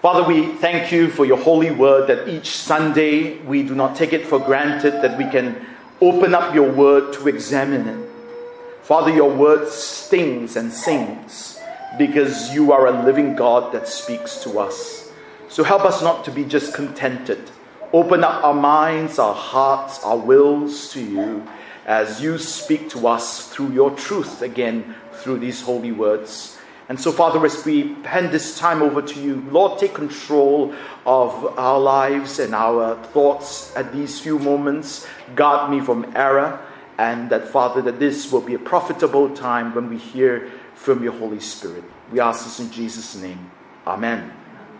Father, we thank you for your holy word, that each Sunday we do not take it for granted that we can open up your word to examine it. Father, your word stings and sings because you are a living God that speaks to us. So help us not to be just contented. Open up our minds, our hearts, our wills to you as you speak to us through your truth, again, through these holy words. And so, Father, as we hand this time over to you, Lord, take control of our lives and our thoughts at these few moments. Guard me from error, and that, Father, that this will be a profitable time when we hear from your Holy Spirit. We ask this in Jesus' name. Amen.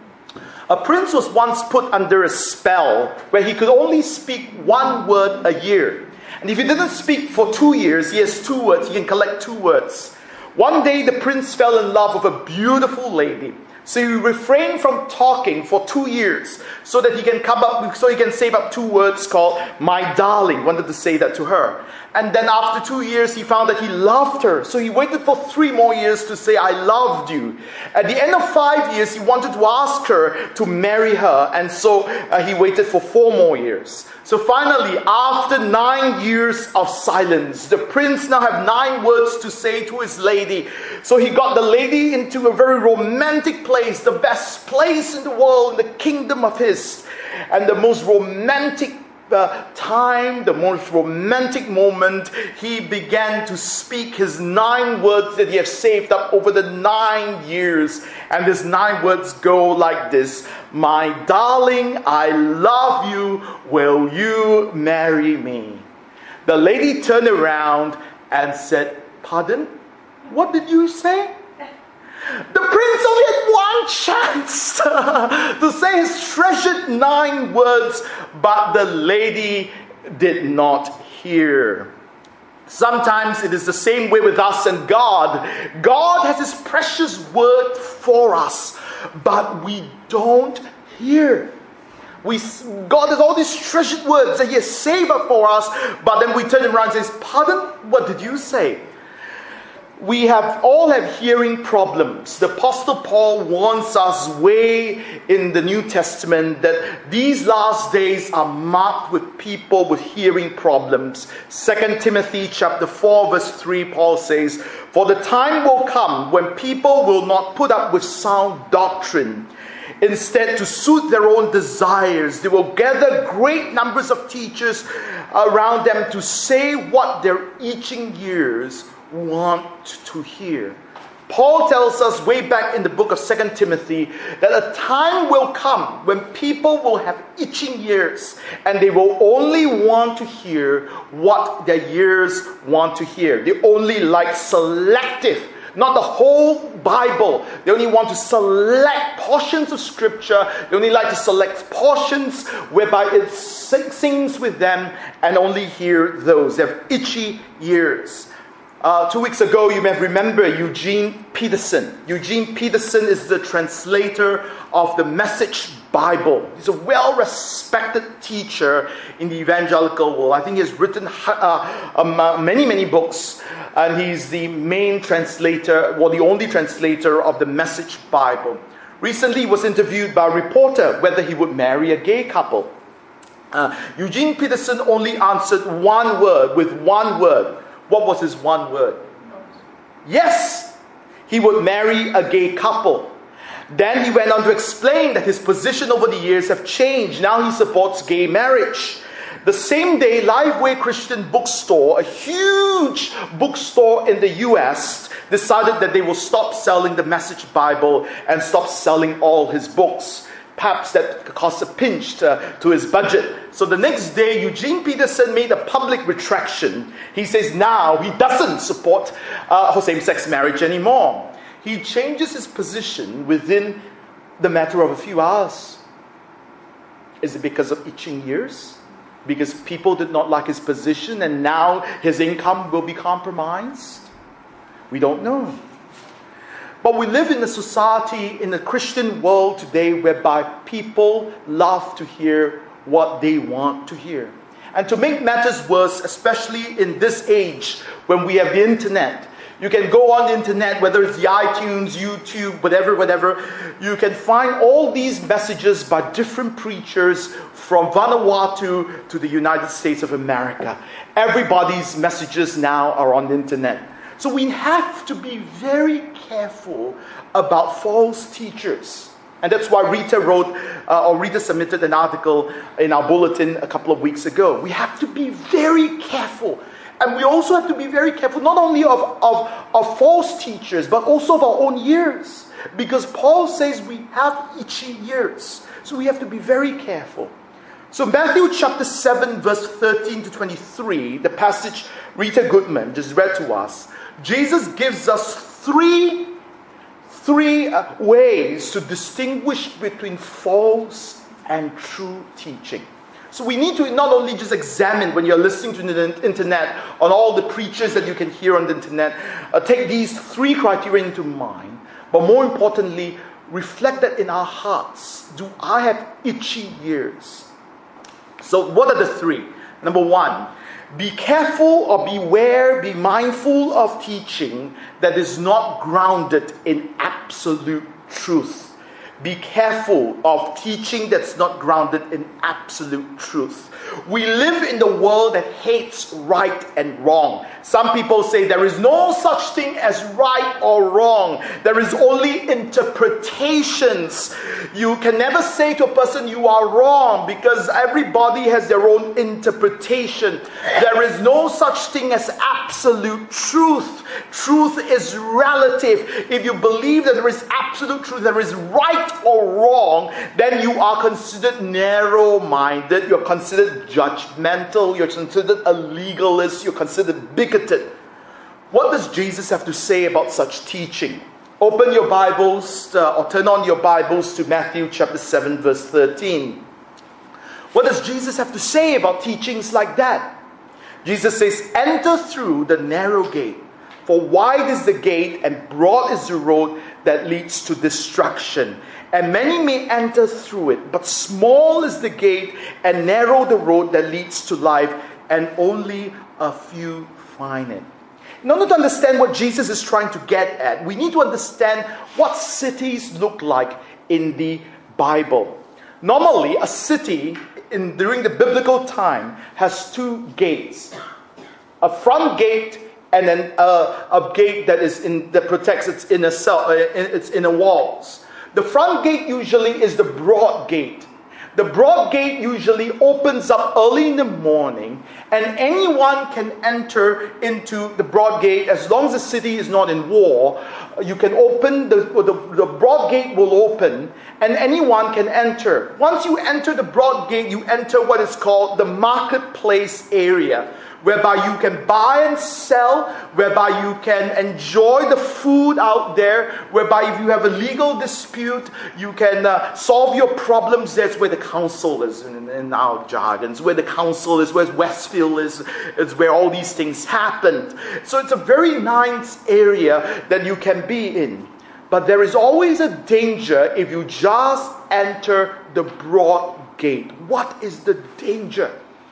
A prince was once put under a spell where he could only speak one word a year. And if he didn't speak for 2 years, he has 2 words. He can collect 2 words. One day, the prince fell in love with a beautiful lady. So he refrained from talking for 2 years so that he can save up 2 words called "my darling." Wanted to say that to her. And then after 2 years, he found that he loved her. So he waited for 3 more years to say, "I loved you." At the end of 5 years, he wanted to ask her to marry her. And so he waited for 4 more years. So finally, after 9 years of silence, the prince now had 9 words to say to his lady. So he got the lady into a very romantic place, the best place in the world, in the kingdom of his. And the most romantic time, the most romantic moment, he began to speak his 9 words that he has saved up over the 9 years. And his 9 words go like this: "My darling, I love you. Will you marry me?" The lady turned around and said, "Pardon? What did you say?" The prince only had one chance to say his treasured 9 words, but the lady did not hear. Sometimes it is the same way with us and God. God has his precious word for us, but we don't hear. God has all these treasured words that he has saved up for us, but then we turn around and say, "Pardon? What did you say?" We all have hearing problems. The Apostle Paul warns us way in the New Testament that these last days are marked with people with hearing problems. 2 Timothy chapter 4 verse 3, Paul says, "For the time will come when people will not put up with sound doctrine. Instead, to suit their own desires, they will gather great numbers of teachers around them to say what their itching ears want to hear." Paul tells us way back in the book of 2 Timothy that a time will come when people will have itching ears and they will only want to hear what their ears want to hear. They only like selective, not the whole Bible. They only want to select portions of Scripture. They only like to select portions whereby it sings with them and only hear those. They have itchy ears. 2 weeks ago, you may remember Eugene Peterson. Eugene Peterson is the translator of the Message Bible. He's a well-respected teacher in the evangelical world. I think he has written many books, and he's the main translator, or the only translator of the Message Bible. Recently, he was interviewed by a reporter whether he would marry a gay couple. Eugene Peterson only answered one word, with one word. What was his one word? Yes, he would marry a gay couple. Then he went on to explain that his position over the years have changed. Now he supports gay marriage. The same day, Lifeway Christian Bookstore, a huge bookstore in the US, decided that they will stop selling the Message Bible and stop selling all his books. Perhaps that cost a pinch to his budget. So the next day, Eugene Peterson made a public retraction. He says now he doesn't support same-sex marriage anymore. He changes his position within the matter of a few hours. Is it because of itching ears? Because people did not like his position and now his income will be compromised? We don't know. But we live in a society, in the Christian world today, whereby people love to hear what they want to hear. And to make matters worse, especially in this age when we have the internet, You can go on the internet, whether it's the iTunes, YouTube, whatever. You can find all these messages by different preachers from Vanuatu to the United States of America. Everybody's messages now are on the internet. So we have to be very careful about false teachers. And that's why Rita submitted an article in our bulletin a couple of weeks ago. We have to be very careful. And we also have to be very careful not only of false teachers, but also of our own ears. Because Paul says we have itchy ears. So we have to be very careful. So Matthew chapter 7 verse 13 to 23, the passage Rita Goodman just read to us, Jesus gives us three ways to distinguish between false and true teaching. So we need to not only just examine when you're listening to the internet on all the preachers that you can hear on the internet, take these three criteria into mind, but more importantly, reflect that in our hearts. Do I have itchy ears? So what are the three? Number one, be careful or beware, be mindful of teaching that is not grounded in absolute truth. Be careful of teaching that's not grounded in absolute truth. We live in the world that hates right and wrong. Some people say there is no such thing as right or wrong. There is only interpretations. You can never say to a person you are wrong because everybody has their own interpretation. There is no such thing as absolute truth. Truth is relative. If you believe that there is absolute truth, there is right or wrong, then you are considered narrow-minded, you're considered judgmental, you're considered a legalist, you're considered bigoted. What does Jesus have to say about such teaching? Open your Bibles or turn on your Bibles to Matthew chapter 7 verse 13. What does Jesus have to say about teachings like that? Jesus says, enter through the narrow gate. For wide is the gate and broad is the road that leads to destruction. And many may enter through it. But small is the gate and narrow the road that leads to life. And only a few find it. In order to understand what Jesus is trying to get at, we need to understand what cities look like in the Bible. Normally, a city during the biblical time has two gates. A front gate and then a gate that protects its inner walls. The front gate usually is the broad gate. The broad gate usually opens up early in the morning, and anyone can enter into the broad gate as long as the city is not in war. You can open, the broad gate will open, and anyone can enter. Once you enter the broad gate, you enter what is called the marketplace area, whereby you can buy and sell, whereby you can enjoy the food out there, whereby if you have a legal dispute, you can solve your problems. That's where the council is in our jargons, where the council is, where Westfield is where all these things happened. So it's a very nice area that you can be in. But there is always a danger if you just enter the broad gate. What is the danger?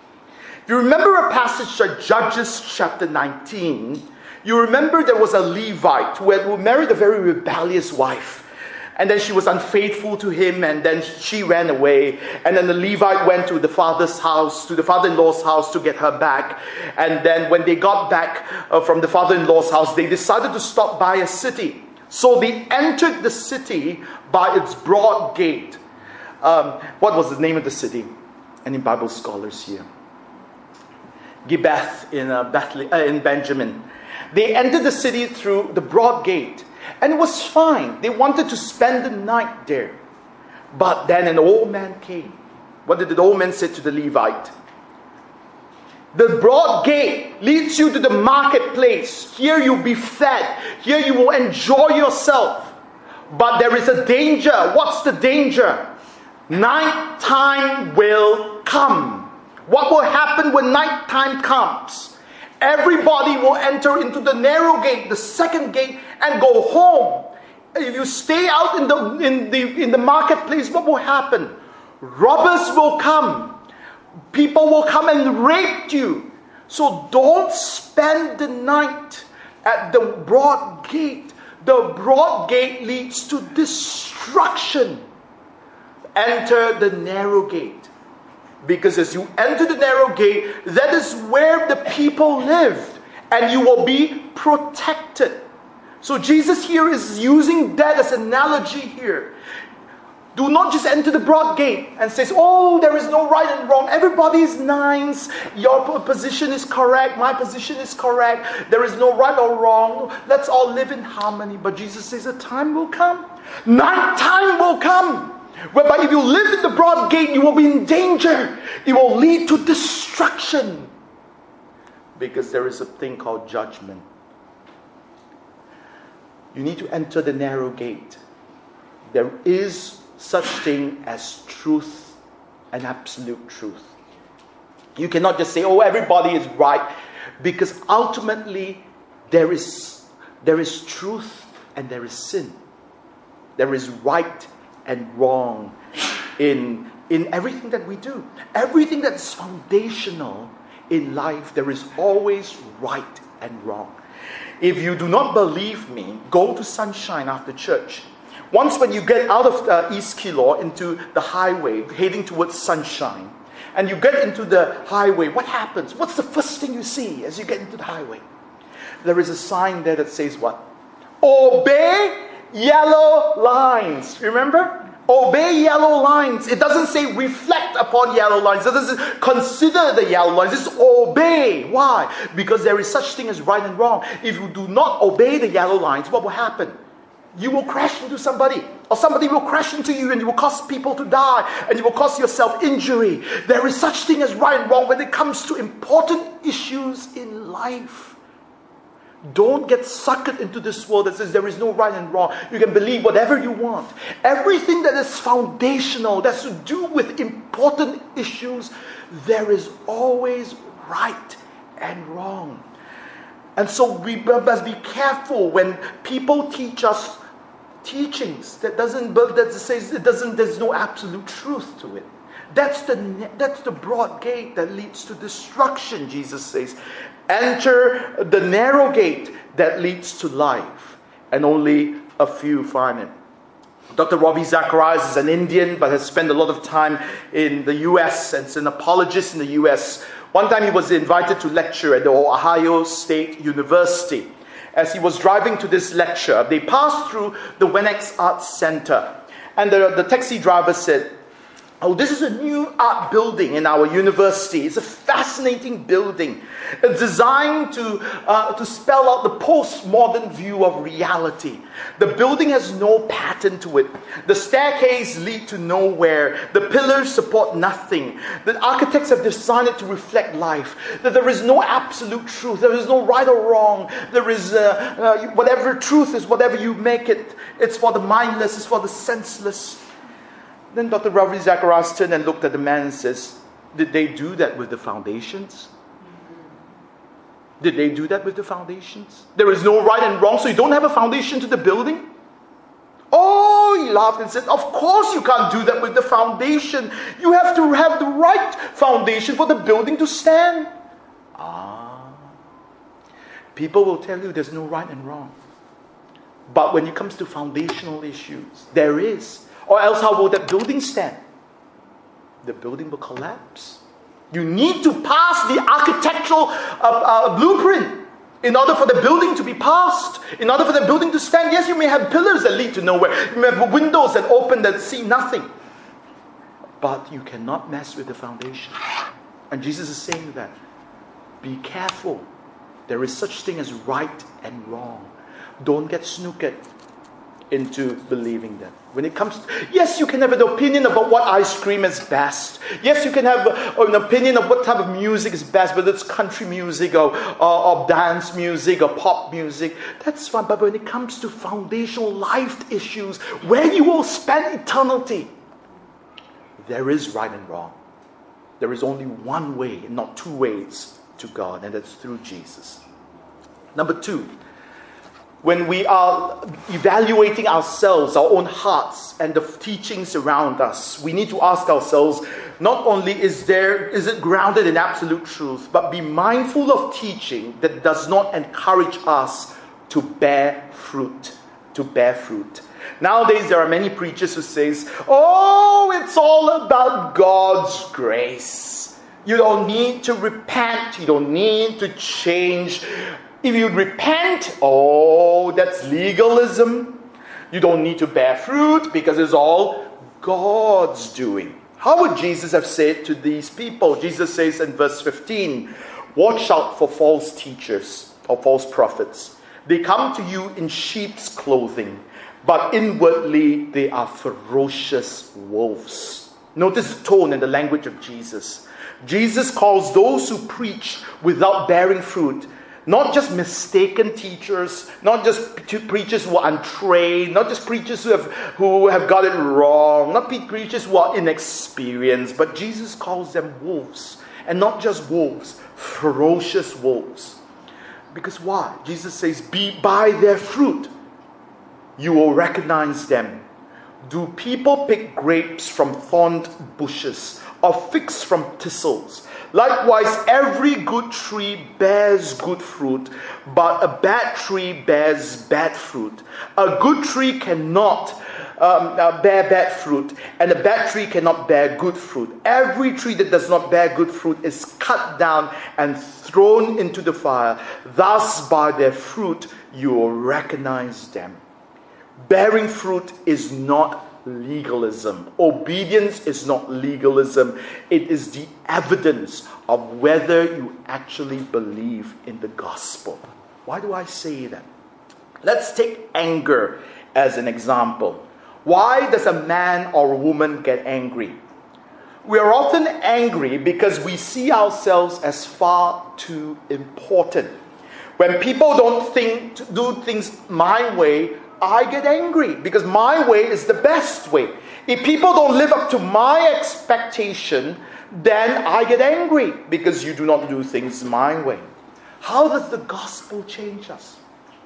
If you remember a passage like Judges chapter 19, you remember there was a Levite who married a very rebellious wife. And then she was unfaithful to him, and then she ran away. And then the Levite went to the father's house, to the father-in-law's house to get her back. And then when they got back from the father-in-law's house, they decided to stop by a city. So they entered the city by its broad gate. What was the name of the city? Any Bible scholars here? Gibeath in Benjamin. They entered the city through the broad gate, and it was fine. They wanted to spend the night there. But then an old man came. What did the old man say to the Levite? The broad gate leads you to the marketplace. Here you'll be fed. Here you will enjoy yourself. But there is a danger. What's the danger? Night time will come. What will happen when night time comes? Everybody will enter into the narrow gate, the second gate, and go home. If you stay out in the marketplace, what will happen? Robbers will come. People will come and rape you. So don't spend the night at the broad gate. The broad gate leads to destruction. Enter the narrow gate. Because as you enter the narrow gate, that is where the people lived. And you will be protected. So Jesus here is using that as an analogy here. Do not just enter the broad gate and say, oh, there is no right and wrong. Everybody is nice. Your position is correct. My position is correct. There is no right or wrong. Let's all live in harmony. But Jesus says a time will come. Night time will come. Whereby if you live in the broad gate, you will be in danger. It will lead to destruction. Because there is a thing called judgment. You need to enter the narrow gate. There is such thing as truth and absolute truth. You cannot just say, oh, everybody is right. Because ultimately, there is truth and there is sin. There is right and wrong in everything that we do. Everything that is foundational in life, there is always right and wrong. If you do not believe me, go to Sunshine after church. Once when you get out of East Keilor into the highway, heading towards Sunshine, and you get into the highway, what happens? What's the first thing you see as you get into the highway? There is a sign there that says what? Obey yellow lines. Remember? Obey yellow lines. It doesn't say reflect upon yellow lines. It doesn't consider the yellow lines. It's obey. Why? Because there is such thing as right and wrong. If you do not obey the yellow lines, what will happen? You will crash into somebody. Or somebody will crash into you and you will cause people to die. And you will cause yourself injury. There is such thing as right and wrong when it comes to important issues in life. Don't get suckered into this world that says there is no right and wrong. You can believe whatever you want. Everything that is foundational, that's to do with important issues, there is always right and wrong. And so we must be careful when people teach us teachings there's no absolute truth to it. That's the broad gate that leads to destruction, Jesus says. Enter the narrow gate that leads to life, and only a few find it. Dr. Ravi Zacharias is an Indian, but has spent a lot of time in the US and is an apologist in the US. One time he was invited to lecture at the Ohio State University. As he was driving to this lecture, they passed through the Wennex Arts Center. And the taxi driver said, oh, this is a new art building in our university. It's a fascinating building. It's designed to spell out the postmodern view of reality. The building has no pattern to it. The staircase leads to nowhere. The pillars support nothing. The architects have designed it to reflect life. That there is no absolute truth. There is no right or wrong. There is whatever truth is, whatever you make it. It's for the mindless. It's for the senseless. Then Dr. Ravi Zacharias turned and looked at the man and says, did they do that with the foundations? Did they do that with the foundations? There is no right and wrong, so you don't have a foundation to the building? Oh, he laughed and said, of course you can't do that with the foundation. You have to have the right foundation for the building to stand. People will tell you there's no right and wrong. But when it comes to foundational issues, there is. Or else how will that building stand? The building will collapse. You need to pass the architectural blueprint in order for the building to be passed. In order for the building to stand. Yes, you may have pillars that lead to nowhere. You may have windows that open that see nothing. But you cannot mess with the foundation. And Jesus is saying that. Be careful. There is such thing as right and wrong. Don't get snookered into believing that. When it comes to, yes, you can have an opinion about what ice cream is best. Yes, you can have an opinion of what type of music is best, whether it's country music or dance music or pop music. That's fine. But when it comes to foundational life issues, where you will spend eternity, there is right and wrong. There is only one way, and not two ways to God, and that's through Jesus. Number two, when we are evaluating ourselves, our own hearts, and the teachings around us, we need to ask ourselves, not only is it grounded in absolute truth, but be mindful of teaching that does not encourage us to bear fruit. To bear fruit. Nowadays, there are many preachers who says, "Oh, it's all about God's grace. You don't need to repent. You don't need to change. If you repent, that's legalism. You don't need to bear fruit because it's all God's doing." How would Jesus have said to these people? Jesus says in verse 15, "Watch out for false teachers or false prophets. They come to you in sheep's clothing, but inwardly they are ferocious wolves." Notice the tone and the language of Jesus. Jesus calls those who preach without bearing fruit not just mistaken teachers, not just preachers who are untrained, not just preachers who have got it wrong, not preachers who are inexperienced, but Jesus calls them wolves. And not just wolves, ferocious wolves. Because why? Jesus says, by their fruit, you will recognize them. Do people pick grapes from thorned bushes or figs from thistles? Likewise, every good tree bears good fruit, but a bad tree bears bad fruit. A good tree cannot bear bad fruit, and a bad tree cannot bear good fruit. Every tree that does not bear good fruit is cut down and thrown into the fire. Thus, by their fruit, you will recognize them. Bearing fruit is not legalism. Obedience is not legalism. It is the evidence of whether you actually believe in the gospel. Why do I say that? Let's take anger as an example. Why does a man or a woman get angry? We are often angry because we see ourselves as far too important. When people don't do things my way, I get angry because my way is the best way. If people don't live up to my expectation, then I get angry because you do not do things my way. How does the gospel change us?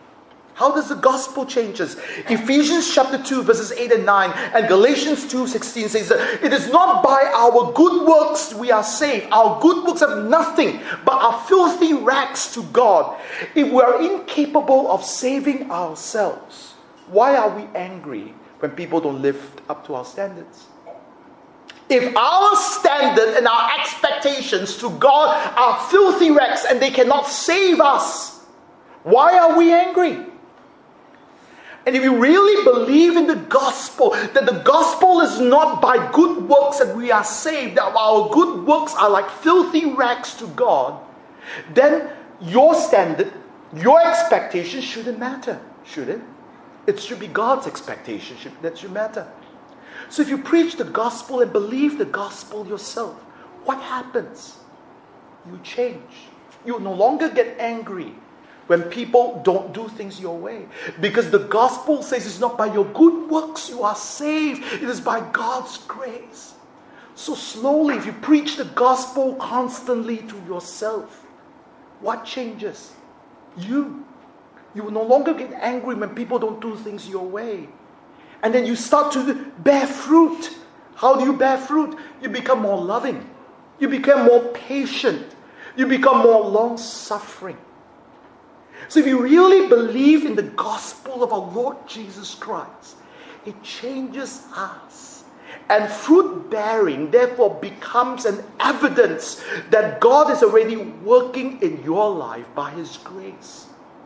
How does the gospel change us? Ephesians chapter 2 verses 8 and 9 and Galatians 2:16 says that it is not by our good works we are saved. Our good works have nothing but are filthy rags to God. If we are incapable of saving ourselves, why are we angry when people don't live up to our standards? If our standard and our expectations to God are filthy rags and they cannot save us, why are we angry? And if you really believe in the gospel, that the gospel is not by good works that we are saved, that our good works are like filthy rags to God, then your standard, your expectation shouldn't matter, should it? It should be God's expectation that should matter. So if you preach the gospel and believe the gospel yourself, what happens? You change. You no longer get angry when people don't do things your way. Because the gospel says it's not by your good works you are saved. It is by God's grace. So slowly, if you preach the gospel constantly to yourself, what changes? You will no longer get angry when people don't do things your way. And then you start to bear fruit. How do you bear fruit? You become more loving. You become more patient. You become more long-suffering. So if you really believe in the gospel of our Lord Jesus Christ, it changes us. And fruit bearing therefore becomes an evidence that God is already working in your life by His grace.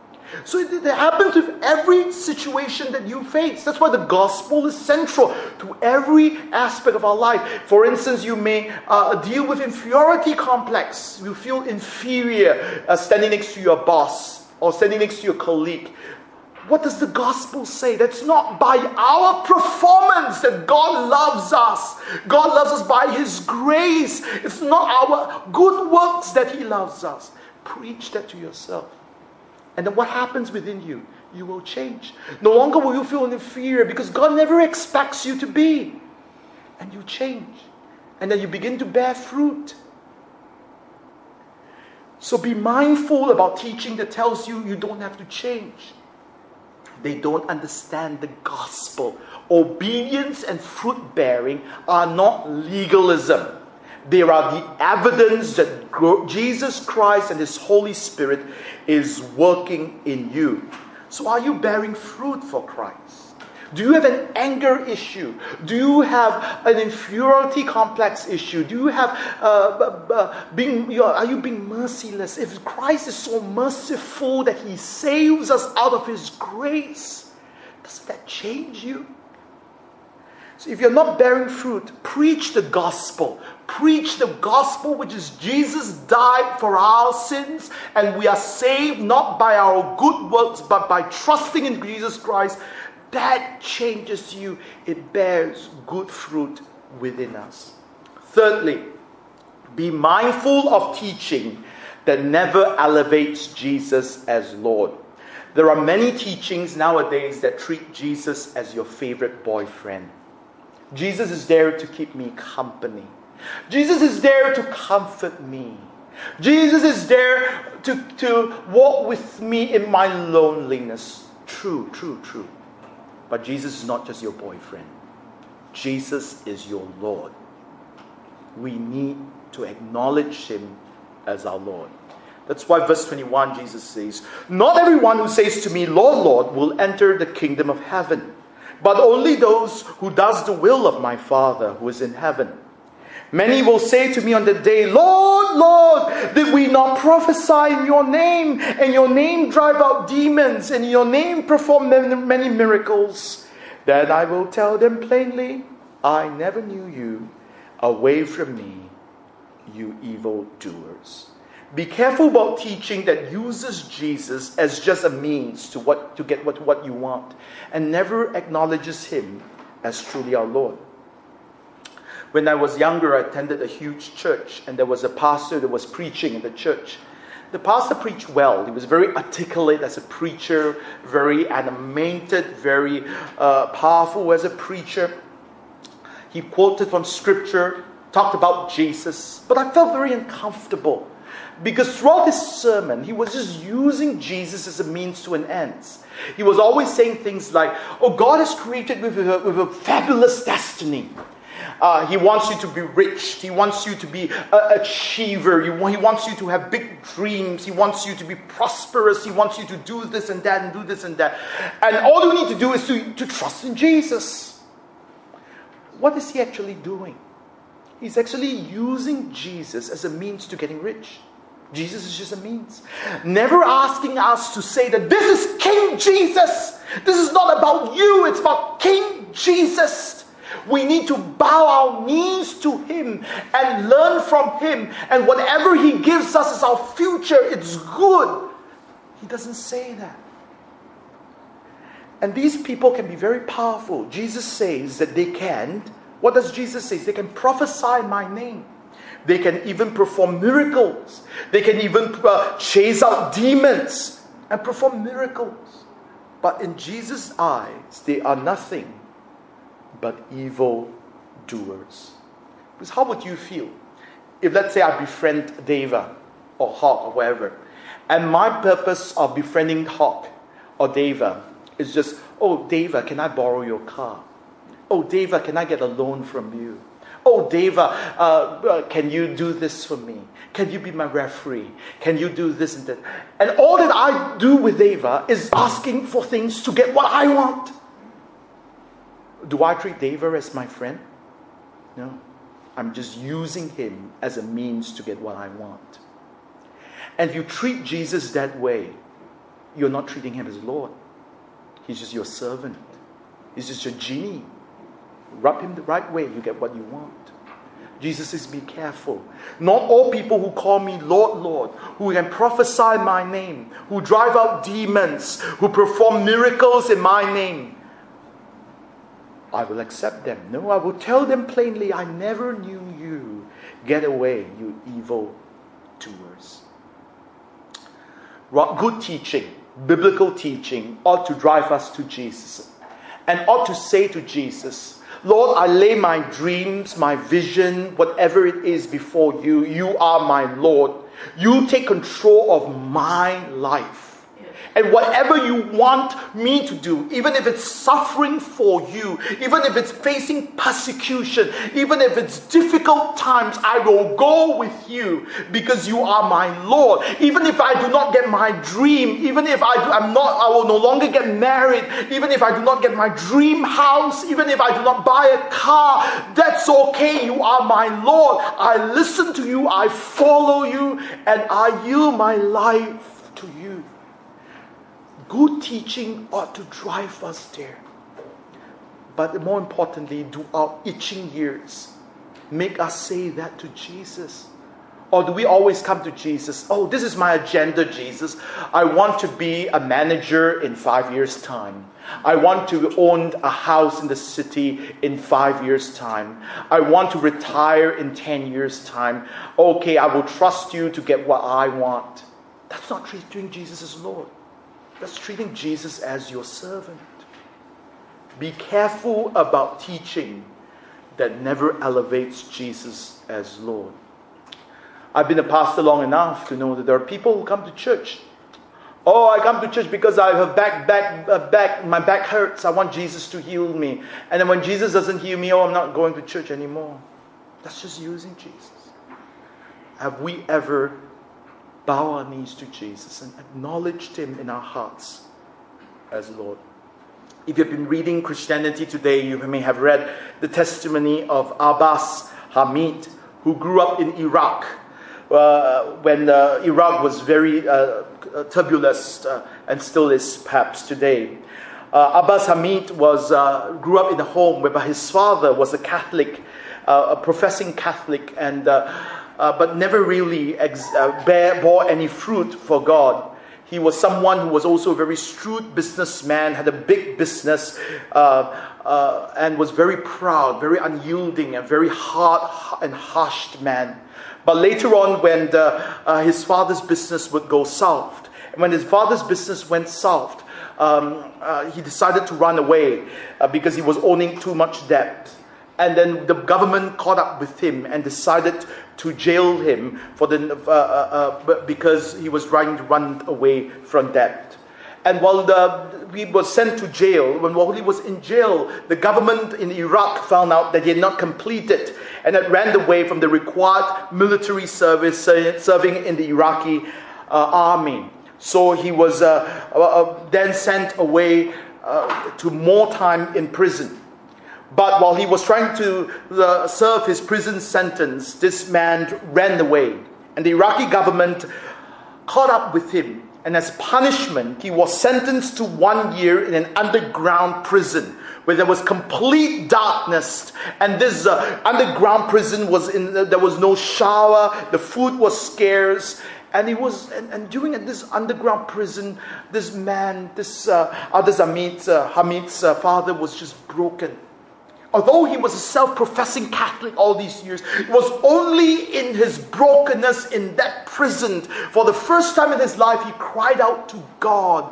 So it happens with every situation that you face. That's why the gospel is central to every aspect of our life. For instance, you may deal with inferiority complex. You feel inferior standing next to your boss or standing next to your colleague. What does the gospel say? That's not by our performance that God loves us. God loves us by His grace. It's not our good works that He loves us. Preach that to yourself. And then what happens within you? You will change. No longer will you feel inferior because God never expects you to be. And you change. And then you begin to bear fruit. So be mindful about teaching that tells you you don't have to change. They don't understand the gospel. Obedience and fruit bearing are not legalism. They are the evidence that Jesus Christ and His Holy Spirit is working in you. So are you bearing fruit for Christ? Do you have an anger issue? Do you have an inferiority complex issue? Do you have are you being merciless? If Christ is so merciful that He saves us out of His grace, doesn't that change you? So if you're not bearing fruit, preach the gospel. Preach the gospel, which is Jesus died for our sins, and we are saved not by our good works, but by trusting in Jesus Christ. That changes you. It bears good fruit within us. Thirdly, be mindful of teaching that never elevates Jesus as Lord. There are many teachings nowadays that treat Jesus as your favorite boyfriend. Jesus is there to keep me company. Jesus is there to comfort me. Jesus is there to walk with me in my loneliness. True. But Jesus is not just your boyfriend. Jesus is your Lord. We need to acknowledge Him as our Lord. That's why verse 21, Jesus says, "Not everyone who says to me, 'Lord, Lord,' will enter the kingdom of heaven, but only those who does the will of my Father who is in heaven. Many will say to me on the day, 'Lord, Lord, did we not prophesy in your name, and your name drive out demons, and in your name perform many miracles?' Then I will tell them plainly, 'I never knew you. Away from me, you evildoers.'" Be careful about teaching that uses Jesus as just a means to get what you want, and never acknowledges Him as truly our Lord. When I was younger, I attended a huge church, and there was a pastor that was preaching in the church. The pastor preached well. He was very articulate as a preacher, very animated, very powerful as a preacher. He quoted from Scripture, talked about Jesus, but I felt very uncomfortable because throughout his sermon, he was just using Jesus as a means to an end. He was always saying things like, "Oh, God has created with a fabulous destiny. He wants you to be rich. He wants you to be an achiever. He wants you to have big dreams. He wants you to be prosperous. He wants you to do this and that and do this and that. And all you need to do is to trust in Jesus." What is he actually doing? He's actually using Jesus as a means to getting rich. Jesus is just a means. Never asking us to say that this is King Jesus. This is not about you. It's about King Jesus. We need to bow our knees to Him and learn from Him. And whatever He gives us is our future. It's good. He doesn't say that. And these people can be very powerful. Jesus says that they can. What does Jesus say? They can prophesy my name. They can even perform miracles. They can even chase out demons and perform miracles. But in Jesus' eyes, they are nothing but evil doers. Because how would you feel if, let's say, I befriend Deva or Hawk or whatever, and my purpose of befriending Hawk or Deva is just, "Oh, Deva, can I borrow your car? Oh, Deva, can I get a loan from you? Oh, Deva, can you do this for me? Can you be my referee? Can you do this and that?" And all that I do with Deva is asking for things to get what I want. Do I treat Deva as my friend? No. I'm just using him as a means to get what I want. And if you treat Jesus that way, you're not treating Him as Lord. He's just your servant. He's just your genie. Rub Him the right way, you get what you want. Jesus says, be careful. Not all people who call me Lord, Lord, who can prophesy my name, who drive out demons, who perform miracles in my name, I will accept them. No, I will tell them plainly, I never knew you. Get away, you evil doers. Good teaching, biblical teaching, ought to drive us to Jesus. And ought to say to Jesus, "Lord, I lay my dreams, my vision, whatever it is before you. You are my Lord. You take control of my life. And whatever you want me to do, even if it's suffering for you, even if it's facing persecution, even if it's difficult times, I will go with you because you are my Lord. Even if I do not get my dream, even if I will no longer get married, even if I do not get my dream house, even if I do not buy a car, that's okay. You are my Lord. I listen to you, I follow you, and I yield my life to you. Good teaching ought to drive us there. But more importantly, do our itching ears make us say that to Jesus? Or do we always come to Jesus, oh, this is my agenda, Jesus. I want to be a manager in 5 years' time. I want to own a house in the city in 5 years' time. I want to retire in 10 years' time. Okay, I will trust you to get what I want. That's not treating Jesus as Lord. That's treating Jesus as your servant. Be careful about teaching that never elevates Jesus as Lord. I've been a pastor long enough to know that there are people who come to church. Oh, I come to church because I have my back hurts. I want Jesus to heal me. And then when Jesus doesn't heal me, I'm not going to church anymore. That's just using Jesus. Have we ever bow our knees to Jesus and acknowledged Him in our hearts as Lord? If you've been reading Christianity Today, you may have read the testimony of Abbas Hamid, who grew up in Iraq when Iraq was very turbulent and still is perhaps today. Abbas Hamid grew up in a home whereby his father was a Catholic, a professing Catholic, and but never really bore any fruit for God. He was someone who was also a very shrewd businessman, had a big business, and was very proud, very unyielding, and very hard and harsh man. But later on, when his father's business would go south, and when his father's business went south, he decided to run away because he was owning too much debt. And then the government caught up with him and decided to jail him because he was trying to run away from debt. And while he was sent to jail, while he was in jail, the government in Iraq found out that he had not completed and had ran away from the required military service serving in the Iraqi army. So he was then sent away to more time in prison. But while he was trying to serve his prison sentence, this man ran away. And the Iraqi government caught up with him. And as punishment, he was sentenced to 1 year in an underground prison where there was complete darkness. And this underground prison there was no shower, the food was scarce. And during this underground prison, this man, Abbas Hamid's father was just broken. Although he was a self-professing Catholic all these years, it was only in his brokenness in that prison, for the first time in his life, he cried out to God.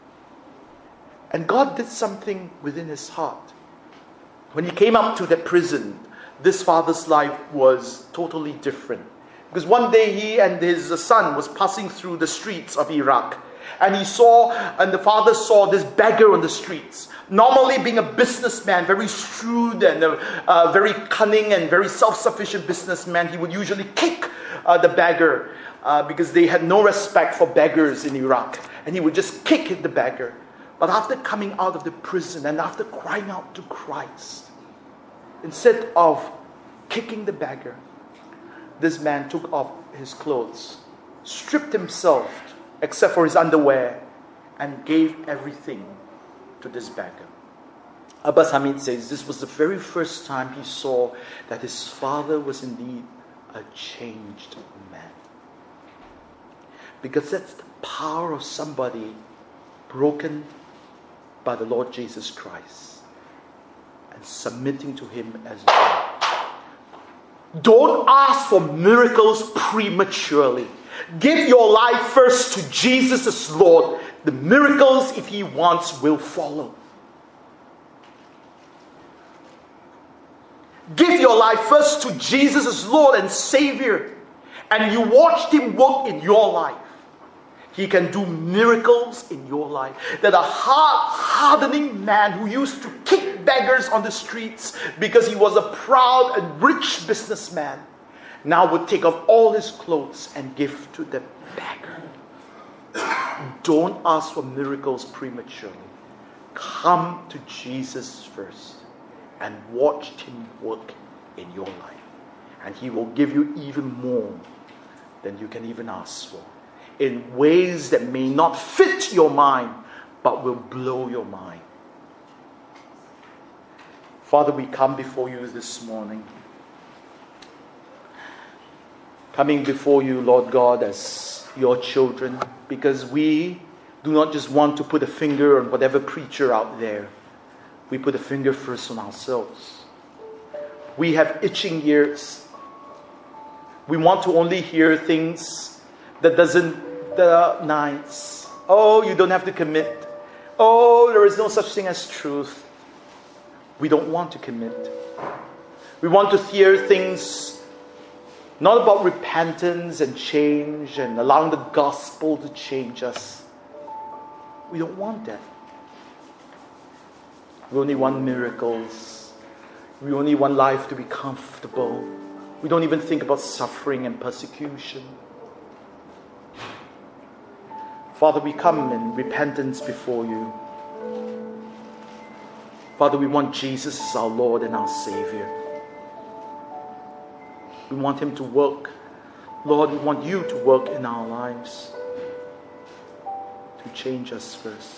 And God did something within his heart. When he came up to that prison, this father's life was totally different. Because one day he and his son was passing through the streets of Iraq. And the father saw this beggar on the streets. Normally being a businessman, very shrewd and very cunning and very self-sufficient businessman, he would usually kick the beggar because they had no respect for beggars in Iraq. And he would just kick the beggar. But after coming out of the prison and after crying out to Christ, instead of kicking the beggar, this man took off his clothes, stripped himself except for his underwear, and gave everything to this beggar. Abbas Hamid says this was the very first time he saw that his father was indeed a changed man. Because that's the power of somebody broken by the Lord Jesus Christ and submitting to Him as Lord. Don't ask for miracles prematurely. Give your life first to Jesus as Lord. The miracles, if He wants, will follow. Give your life first to Jesus as Lord and Savior, and you watched Him work in your life. He can do miracles in your life. That a hardening man who used to kick beggars on the streets because he was a proud and rich businessman now would take off all his clothes and give to the beggar. Don't ask for miracles prematurely. Come to Jesus first and watch Him work in your life. And He will give you even more than you can even ask for, in ways that may not fit your mind, but will blow your mind. Father, we come before you this morning. Coming before you, Lord God, as your children, because we do not just want to put a finger on whatever preacher out there. We put a finger first on ourselves. We have itching ears. We want to only hear things that are nice. Oh, you don't have to commit. Oh, there is no such thing as truth. We don't want to commit. We want to hear things not about repentance and change and allowing the gospel to change us. We don't want that. We only want miracles. We only want life to be comfortable. We don't even think about suffering and persecution. Father, we come in repentance before you. Father, we want Jesus as our Lord and our Savior. We want Him to work. Lord, we want you to work in our lives to change us first.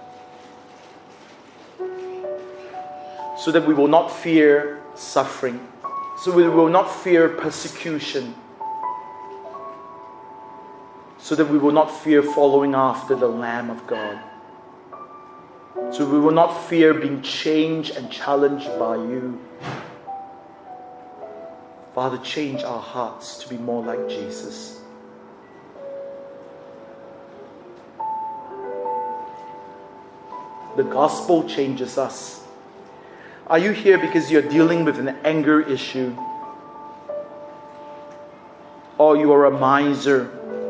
So that we will not fear suffering. So we will not fear persecution. So that we will not fear following after the Lamb of God. So we will not fear being changed and challenged by you. Father, change our hearts to be more like Jesus. The gospel changes us. Are you here because you're dealing with an anger issue? Or you are a miser?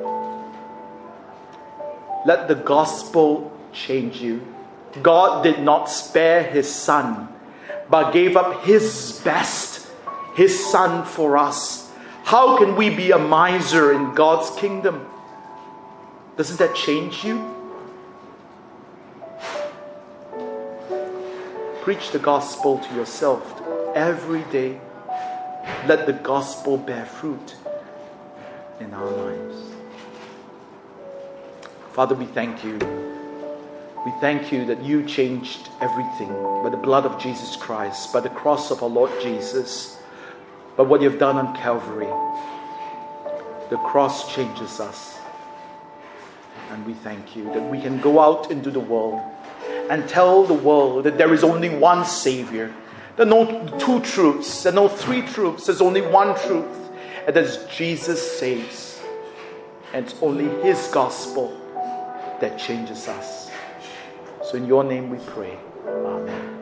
Let the gospel change you. God did not spare His Son, but gave up His best, His Son for us. How can we be a miser in God's kingdom? Doesn't that change you? Preach the gospel to yourself every day. Let the gospel bear fruit in our lives. Father, we thank you. We thank you that you changed everything by the blood of Jesus Christ, by the cross of our Lord Jesus, by what you've done on Calvary. The cross changes us. And we thank you that we can go out into the world and tell the world that there is only one Savior. There are no two truths. There are no three truths. There's only one truth. And that's Jesus saves. And it's only His gospel that changes us. So in your name we pray. Amen.